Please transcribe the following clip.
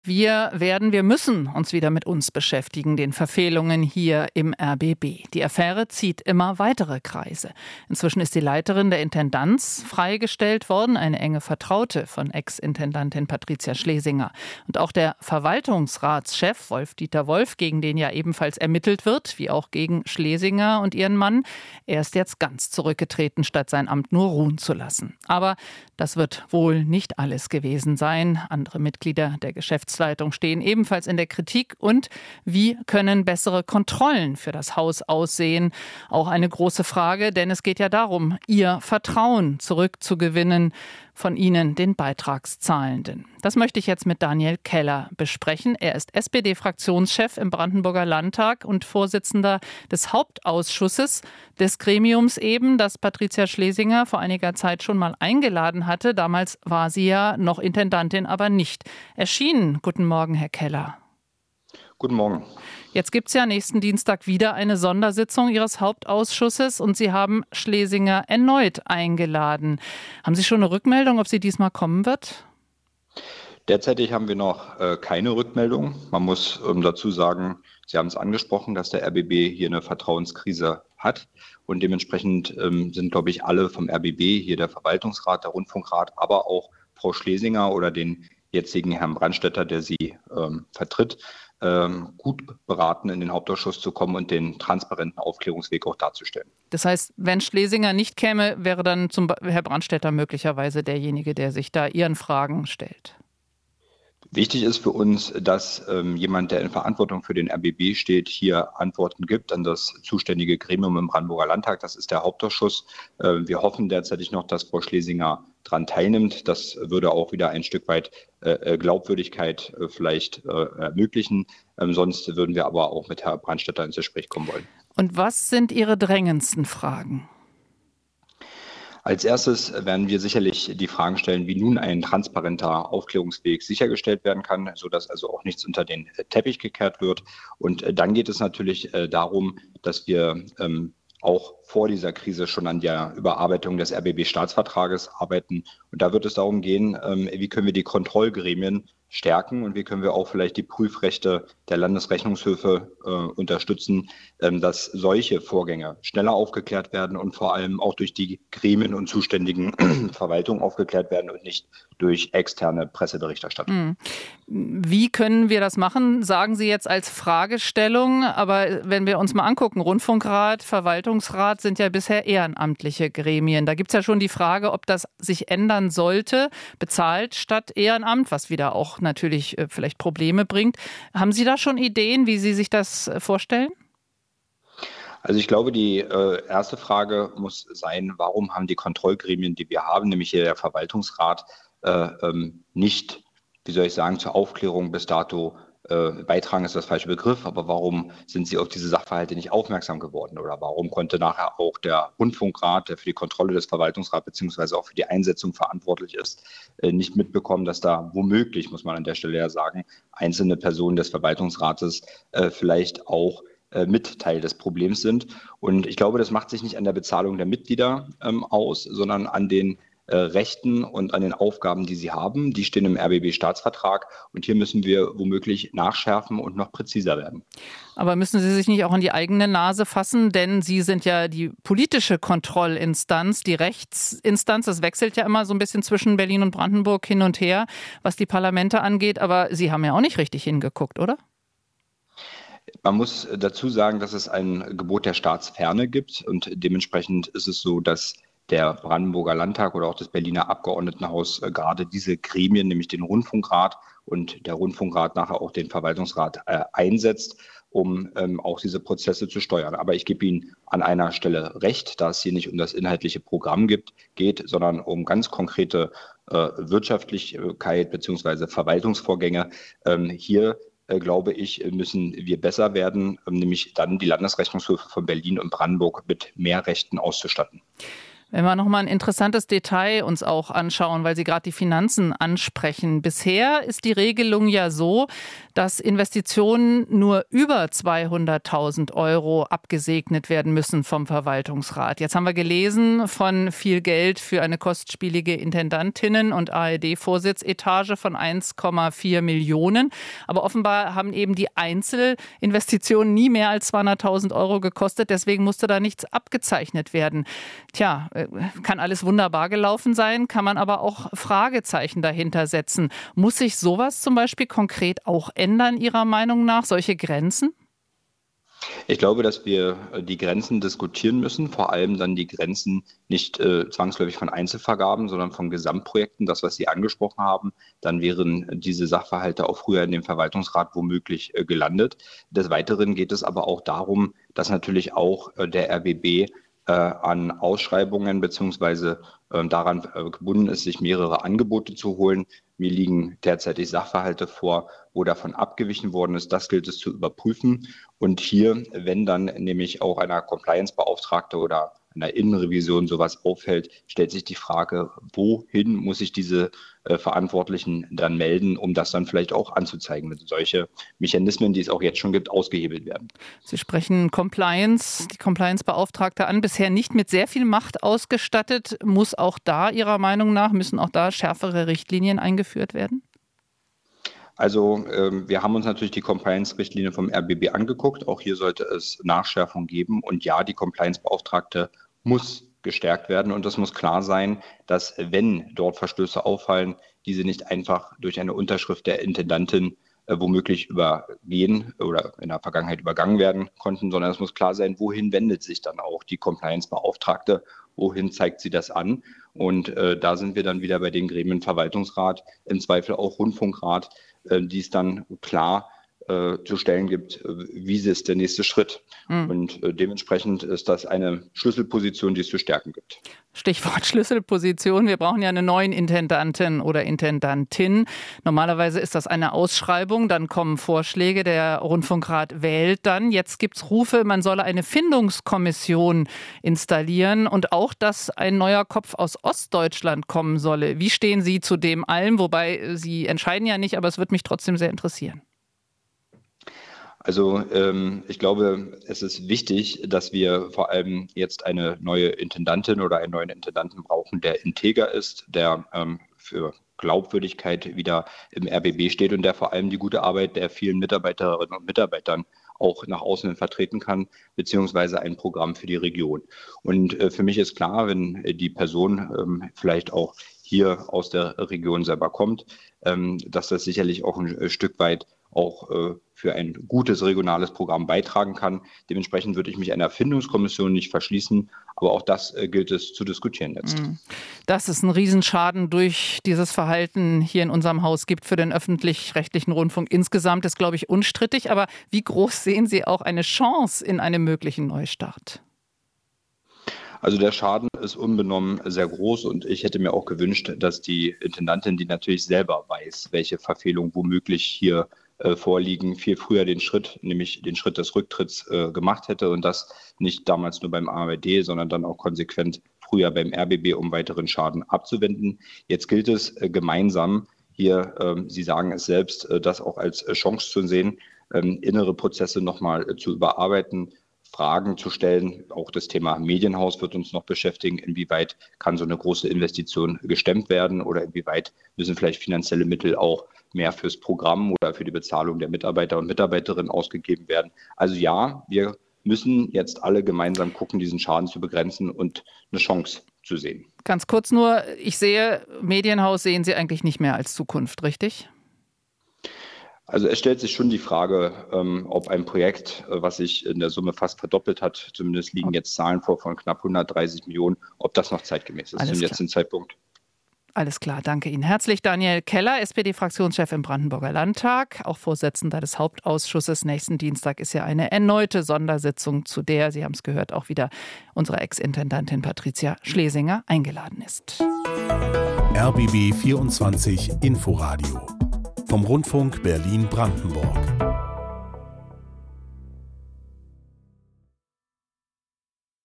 Wir müssen uns wieder mit uns beschäftigen, den Verfehlungen hier im RBB. Die Affäre zieht immer weitere Kreise. Inzwischen ist die Leiterin der Intendanz freigestellt worden, eine enge Vertraute von Ex-Intendantin Patricia Schlesinger. Und auch der Verwaltungsratschef Wolf-Dieter Wolf, gegen den ja ebenfalls ermittelt wird, wie auch gegen Schlesinger und ihren Mann, er ist jetzt ganz zurückgetreten, statt sein Amt nur ruhen zu lassen. Aber das wird wohl nicht alles gewesen sein. Andere Mitglieder der Geschäftsleitung stehen ebenfalls in der Kritik. Und wie können bessere Kontrollen für das Haus aussehen? Auch eine große Frage, denn es geht ja darum, ihr Vertrauen zurückzugewinnen von Ihnen, den Beitragszahlenden. Das möchte ich jetzt mit Daniel Keller besprechen. Er ist SPD-Fraktionschef im Brandenburger Landtag und Vorsitzender des Hauptausschusses des Gremiums eben, das Patricia Schlesinger vor einiger Zeit schon mal eingeladen hatte. Damals war sie ja noch Intendantin, aber nicht erschienen. Guten Morgen, Herr Keller. Guten Morgen. Jetzt gibt es ja nächsten Dienstag wieder eine Sondersitzung Ihres Hauptausschusses und Sie haben Schlesinger erneut eingeladen. Haben Sie schon eine Rückmeldung, ob sie diesmal kommen wird? Derzeitig haben wir noch keine Rückmeldung. Man muss dazu sagen, Sie haben es angesprochen, dass der RBB hier eine Vertrauenskrise hat. Und dementsprechend sind, glaube ich, alle vom RBB, hier der Verwaltungsrat, der Rundfunkrat, aber auch Frau Schlesinger oder den jetzigen Herrn Brandstätter, der sie vertritt, gut beraten, in den Hauptausschuss zu kommen und den transparenten Aufklärungsweg auch darzustellen. Das heißt, wenn Schlesinger nicht käme, wäre dann Herr Brandstätter möglicherweise derjenige, der sich da Ihren Fragen stellt? Wichtig ist für uns, dass jemand, der in Verantwortung für den RBB steht, hier Antworten gibt an das zuständige Gremium im Brandenburger Landtag. Das ist der Hauptausschuss. Wir hoffen derzeitig noch, dass Frau Schlesinger daran teilnimmt. Das würde auch wieder ein Stück weit Glaubwürdigkeit vielleicht ermöglichen. Sonst würden wir aber auch mit Herrn Brandstätter ins Gespräch kommen wollen. Und was sind Ihre drängendsten Fragen? Als erstes werden wir sicherlich die Fragen stellen, wie nun ein transparenter Aufklärungsweg sichergestellt werden kann, sodass also auch nichts unter den Teppich gekehrt wird. Und dann geht es natürlich darum, dass wir auch vor dieser Krise schon an der Überarbeitung des RBB-Staatsvertrages arbeiten. Und da wird es darum gehen, wie können wir die Kontrollgremien stärken und wie können wir auch vielleicht die Prüfrechte der Landesrechnungshöfe unterstützen, dass solche Vorgänge schneller aufgeklärt werden und vor allem auch durch die Gremien und zuständigen Verwaltungen aufgeklärt werden und nicht durch externe Presseberichterstattung. Wie können wir das machen? Sagen Sie jetzt als Fragestellung, aber wenn wir uns mal angucken, Rundfunkrat, Verwaltungsrat sind ja bisher ehrenamtliche Gremien. Da gibt es ja schon die Frage, ob das sich ändern sollte, bezahlt statt Ehrenamt, was wieder auch natürlich vielleicht Probleme bringt. Haben Sie da schon Ideen, wie Sie sich das vorstellen? Also ich glaube, die erste Frage muss sein, warum haben die Kontrollgremien, die wir haben, nämlich hier der Verwaltungsrat, nicht, wie soll ich sagen, zur Aufklärung bis dato beitragen ist das falsche Begriff, aber warum sind sie auf diese Sachverhalte nicht aufmerksam geworden? Oder warum konnte nachher auch der Rundfunkrat, der für die Kontrolle des Verwaltungsrats beziehungsweise auch für die Einsetzung verantwortlich ist, nicht mitbekommen, dass da womöglich, muss man an der Stelle ja sagen, einzelne Personen des Verwaltungsrates vielleicht auch mit Teil des Problems sind. Und ich glaube, das macht sich nicht an der Bezahlung der Mitglieder aus, sondern an den Rechten und an den Aufgaben, die sie haben. Die stehen im RBB-Staatsvertrag und hier müssen wir womöglich nachschärfen und noch präziser werden. Aber müssen Sie sich nicht auch an die eigene Nase fassen? Denn Sie sind ja die politische Kontrollinstanz, die Rechtsinstanz. Das wechselt ja immer so ein bisschen zwischen Berlin und Brandenburg hin und her, was die Parlamente angeht. Aber Sie haben ja auch nicht richtig hingeguckt, oder? Man muss dazu sagen, dass es ein Gebot der Staatsferne gibt und dementsprechend ist es so, dass der Brandenburger Landtag oder auch das Berliner Abgeordnetenhaus gerade diese Gremien, nämlich den Rundfunkrat und der Rundfunkrat nachher auch den Verwaltungsrat einsetzt, um auch diese Prozesse zu steuern. Aber ich gebe Ihnen an einer Stelle recht, da es hier nicht um das inhaltliche Programm geht, sondern um ganz konkrete Wirtschaftlichkeit bzw. Verwaltungsvorgänge. Hier glaube ich, müssen wir besser werden, nämlich dann die Landesrechnungshöfe von Berlin und Brandenburg mit mehr Rechten auszustatten. Wenn wir nochmal ein interessantes Detail uns auch anschauen, weil Sie gerade die Finanzen ansprechen. Bisher ist die Regelung ja so, dass Investitionen nur über 200.000 € abgesegnet werden müssen vom Verwaltungsrat. Jetzt haben wir gelesen von viel Geld für eine kostspielige Intendantinnen- und ARD-Vorsitzetage von 1,4 Millionen. Aber offenbar haben eben die Einzelinvestitionen nie mehr als 200.000 € gekostet. Deswegen musste da nichts abgezeichnet werden. Tja, kann alles wunderbar gelaufen sein, kann man aber auch Fragezeichen dahinter setzen. Muss sich sowas zum Beispiel konkret auch ändern, Ihrer Meinung nach, solche Grenzen? Ich glaube, dass wir die Grenzen diskutieren müssen, vor allem dann die Grenzen nicht zwangsläufig von Einzelvergaben, sondern von Gesamtprojekten, das, was Sie angesprochen haben. Dann wären diese Sachverhalte auch früher in dem Verwaltungsrat womöglich gelandet. Des Weiteren geht es aber auch darum, dass natürlich auch der RBB an Ausschreibungen beziehungsweise daran gebunden ist, sich mehrere Angebote zu holen. Mir liegen derzeitig Sachverhalte vor, wo davon abgewichen worden ist. Das gilt es zu überprüfen. Und hier, wenn dann nämlich auch einer Compliance-Beauftragte oder einer Innenrevision sowas auffällt, stellt sich die Frage, wohin muss sich diese Verantwortlichen dann melden, um das dann vielleicht auch anzuzeigen, wenn solche Mechanismen, die es auch jetzt schon gibt, ausgehebelt werden. Sie sprechen die Compliance-Beauftragte an, bisher nicht mit sehr viel Macht ausgestattet. Muss auch da Ihrer Meinung nach, müssen auch da schärfere Richtlinien eingeführt werden? Also wir haben uns natürlich die Compliance-Richtlinie vom RBB angeguckt. Auch hier sollte es Nachschärfung geben. Und ja, die Compliance-Beauftragte muss gestärkt werden. Und es muss klar sein, dass wenn dort Verstöße auffallen, diese nicht einfach durch eine Unterschrift der Intendantin womöglich übergehen oder in der Vergangenheit übergangen werden konnten, sondern es muss klar sein, wohin wendet sich dann auch die Compliance-Beauftragte, wohin zeigt sie das an. Und da sind wir dann wieder bei den Gremien Verwaltungsrat, im Zweifel auch Rundfunkrat, die es dann klar zu stellen gibt, wie ist der nächste Schritt. Und dementsprechend ist das eine Schlüsselposition, die es zu stärken gibt. Stichwort Schlüsselposition. Wir brauchen ja eine neue Intendantin oder Intendantin. Normalerweise ist das eine Ausschreibung, dann kommen Vorschläge, der Rundfunkrat wählt dann. Jetzt gibt es Rufe, man solle eine Findungskommission installieren und auch, dass ein neuer Kopf aus Ostdeutschland kommen solle. Wie stehen Sie zu dem allem? Wobei Sie entscheiden ja nicht, aber es würde mich trotzdem sehr interessieren. Also ich glaube, es ist wichtig, dass wir vor allem jetzt eine neue Intendantin oder einen neuen Intendanten brauchen, der integer ist, der für Glaubwürdigkeit wieder im RBB steht und der vor allem die gute Arbeit der vielen Mitarbeiterinnen und Mitarbeitern auch nach außen vertreten kann, beziehungsweise ein Programm für die Region. Und für mich ist klar, wenn die Person vielleicht auch hier aus der Region selber kommt, dass das sicherlich auch ein Stück weit auch für ein gutes regionales Programm beitragen kann. Dementsprechend würde ich mich einer Findungskommission nicht verschließen, aber auch das gilt es zu diskutieren jetzt. Dass es einen Riesenschaden durch dieses Verhalten hier in unserem Haus gibt für den öffentlich-rechtlichen Rundfunk insgesamt, ist, glaube ich, unstrittig. Aber wie groß sehen Sie auch eine Chance in einem möglichen Neustart? Also der Schaden ist unbenommen sehr groß und ich hätte mir auch gewünscht, dass die Intendantin, die natürlich selber weiß, welche Verfehlungen womöglich hier vorliegen, viel früher nämlich den Schritt des Rücktritts gemacht hätte und das nicht damals nur beim ARD, sondern dann auch konsequent früher beim RBB, um weiteren Schaden abzuwenden. Jetzt gilt es gemeinsam hier, Sie sagen es selbst, das auch als Chance zu sehen, innere Prozesse nochmal zu überarbeiten, Fragen zu stellen. Auch das Thema Medienhaus wird uns noch beschäftigen. Inwieweit kann so eine große Investition gestemmt werden oder inwieweit müssen vielleicht finanzielle Mittel auch mehr fürs Programm oder für die Bezahlung der Mitarbeiter und Mitarbeiterinnen ausgegeben werden. Also ja, wir müssen jetzt alle gemeinsam gucken, diesen Schaden zu begrenzen und eine Chance zu sehen. Ganz kurz nur, ich sehe, Medienhaus sehen Sie eigentlich nicht mehr als Zukunft, richtig? Also es stellt sich schon die Frage, ob ein Projekt, was sich in der Summe fast verdoppelt hat, zumindest liegen jetzt Zahlen vor von knapp 130 Millionen, ob das noch zeitgemäß ist zum jetzigen Zeitpunkt. Alles klar, danke Ihnen herzlich. Daniel Keller, SPD-Fraktionschef im Brandenburger Landtag, auch Vorsitzender des Hauptausschusses. Nächsten Dienstag ist ja eine erneute Sondersitzung, zu der, Sie haben es gehört, auch wieder unsere Ex-Intendantin Patricia Schlesinger eingeladen ist. RBB 24 Inforadio vom Rundfunk Berlin-Brandenburg.